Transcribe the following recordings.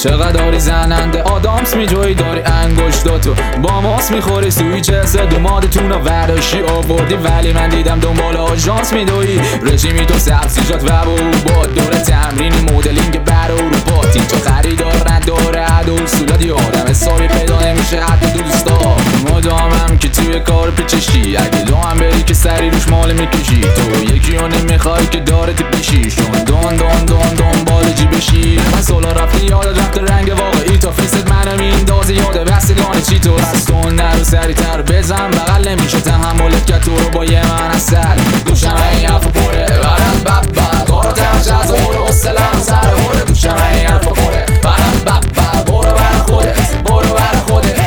چقدر داری زننده آدامس میجوی داری انگشتاتو با ماس میخوری سویچ سه دومادتونو ورداشی آوردی ولی من دیدم دنبال آژانس میدوی رژیمی تو سبزیجات و با دور تمرینی مدلینگ بر اروپا اینجا خریدار نداره عد و اصولات آدم حسابی پیدا نمیشه حتی دوستا مدامم که توی کار پیچشی اگه دو هم بری که سری روش مال میکشی تو یکی رو نمیخوای که دارت پیشیشون دون بال جیبشی من سالا رفتی یاد رفت رنگ واقعی تا فیست منو میندازی یاد بستگان چی تو رستون نرو سری تر بزن بغل نمیشه تحملت که تو رو با یه من از سر دوشم این حرف پره برم ببا کارو تمش از اون حسلم سر بره دوشم این حرف پره برم ببا برو بر خودت برو بر خودت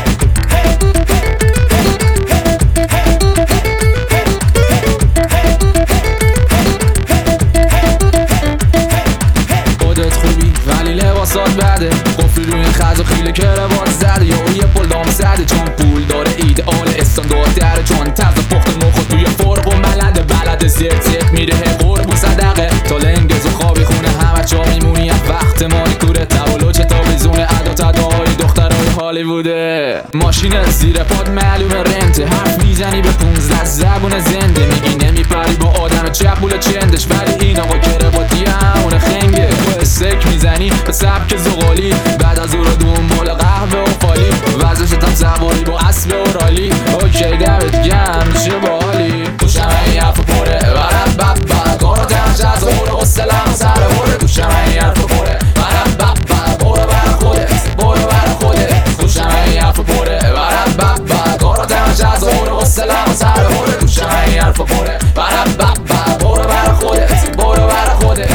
خوبی ولی لباسات بده قفلی روی این خز و خیلی کروات زده یا یه پل دام زده چون پول داره ایدئال استاندارد داره چون طرز پخت مخ توی فرق و بلد زرت میره قرب و صدقه تا لنگز و خوابی خونه همه جا میمونی وقت مانی کوره تولو چه تا بیزونه ادا تدایی دخترای هالیووده ماشین زیر پاد معلومه رنته حرف میزنی به 15 زبون زنده میگی نمیپری با آدم چپول چندش ولی این آقا کرواتی همونه خنگه سک میزنی به سبک زغالی بعد از او رو دنبال قهوه و خالی وزشت هم سواری با اسب و رالی اوکی دمت گرم چه بالی دوشم این حرف پره برم ببا کارو تمش از اون حسلم سر بره دوشم این حرف پره برم ببا برو بر خودت برو بر خودت دوشم این حرف پره برم ببا کارو تمش از اون حسلم سر بره دوشم این حرف پره برم ببا برو بر خودت برو بر خودت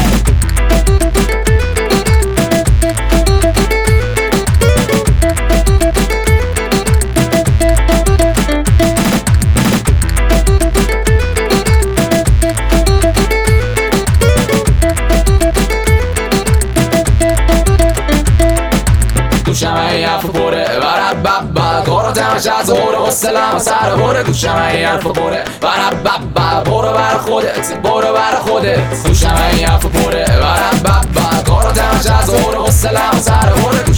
دوشم این حرف پره برم ببا کارو تمش از اون حسلم سر بره دوشم این حرف پره برم ببا برو بر خودت برو بر خودت دوشم این حرف پره برم ببا کارو تمش از اون حسلم سر بره